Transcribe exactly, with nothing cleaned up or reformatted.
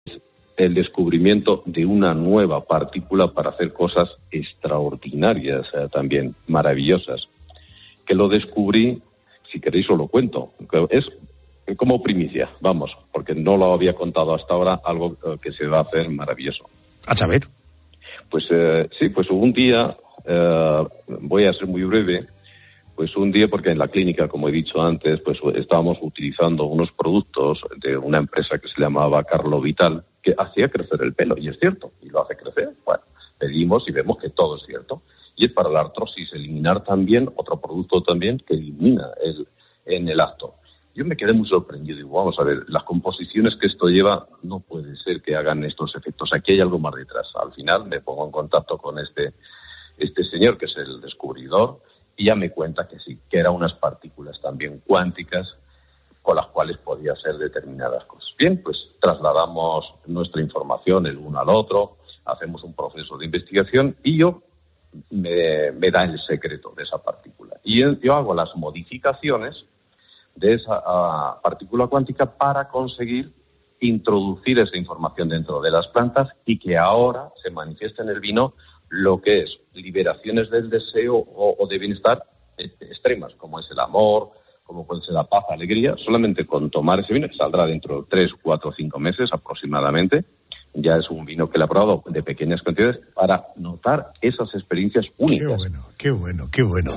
el descubrimiento de una nueva partícula para hacer cosas extraordinarias, eh, también maravillosas. Que lo descubrí, si queréis os lo cuento, es como primicia, vamos, porque no lo había contado hasta ahora, algo eh, que se va a hacer maravilloso. A saber. Pues eh, sí, pues un día, eh, voy a ser muy breve, pues un día, porque en la clínica, como he dicho antes, pues estábamos utilizando unos productos de una empresa que se llamaba Carlo Vital, que hacía crecer el pelo, y es cierto, y lo hace crecer. Bueno, pedimos y vemos que todo es cierto. Y es para la artrosis, eliminar también, otro producto también que elimina el, en el acto. Yo me quedé muy sorprendido, digo, vamos a ver, las composiciones que esto lleva, no puede ser que hagan estos efectos, aquí hay algo más detrás. Al final me pongo en contacto con este, este señor, que es el descubridor, y ya me cuenta que sí, que eran unas partículas también cuánticas con las cuales podía hacer determinadas cosas. Bien, pues trasladamos nuestra información el uno al otro, hacemos un proceso de investigación y yo me, me da el secreto de esa partícula. Y yo hago las modificaciones de esa uh, partícula cuántica para conseguir introducir esa información dentro de las plantas y que ahora se manifieste en el vino lo que es liberaciones del deseo o, o de bienestar extremas, como es el amor, como puede ser la paz, alegría. Solamente con tomar ese vino, que saldrá dentro de tres, cuatro, cinco meses aproximadamente, ya es un vino que le he probado de pequeñas cantidades, para notar esas experiencias únicas. Qué bueno, qué bueno, qué bueno.